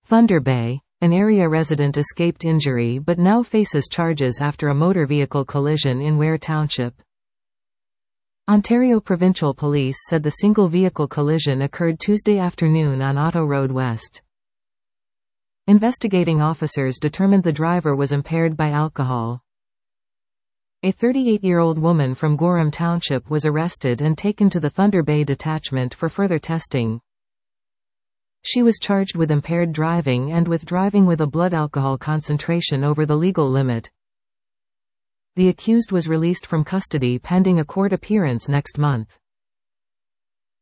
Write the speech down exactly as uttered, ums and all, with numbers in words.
Thunder Bay. An area resident escaped injury but now faces charges after a motor vehicle collision in Ware Township. Ontario Provincial Police said the single-vehicle collision occurred Tuesday afternoon on Otto Road West. Investigating officers determined the driver was impaired by alcohol. A thirty-eight-year-old woman from Gorham Township was arrested and taken to the Thunder Bay detachment for further testing. She was charged with impaired driving and with driving with a blood alcohol concentration over the legal limit. The accused was released from custody pending a court appearance next month.